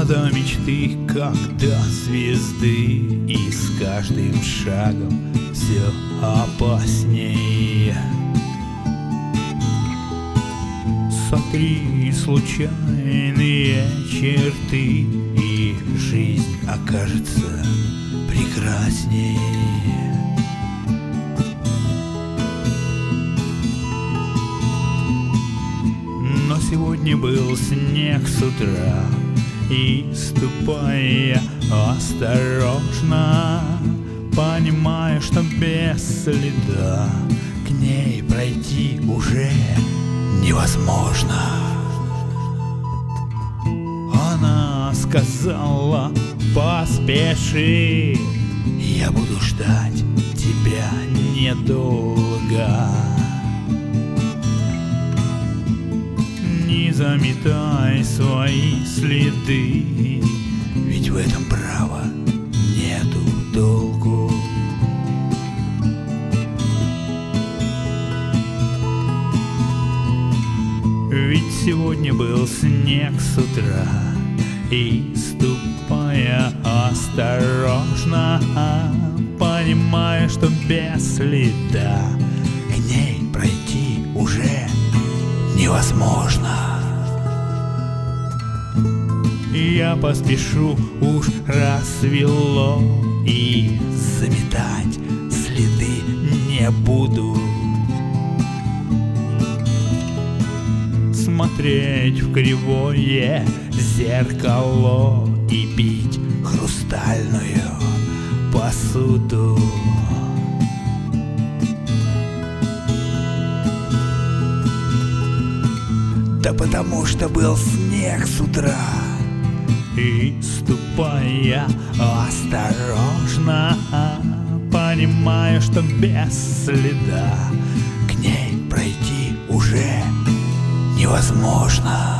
до мечты, как до звезды, и с каждым шагом все опаснее. Сотри случайные черты, и жизнь окажется прекраснее. Но сегодня был снег с утра, и ступая осторожно, понимая, что без следа к ней пройти уже невозможно. Она сказала: поспеши, я буду ждать тебя недолго. Не заметай свои следы, ведь в этом права нету толку. Ведь сегодня был снег с утра, и ступая осторожно, понимая, что без следа к ней пройти уже невозможно. Я поспешу, уж рассвело, и заметать следы не буду. Смотреть в кривое зеркало и пить хрустальную посуду. Да потому что был снег с утра, и ступая осторожно, понимая, что без следа к ней пройти уже невозможно.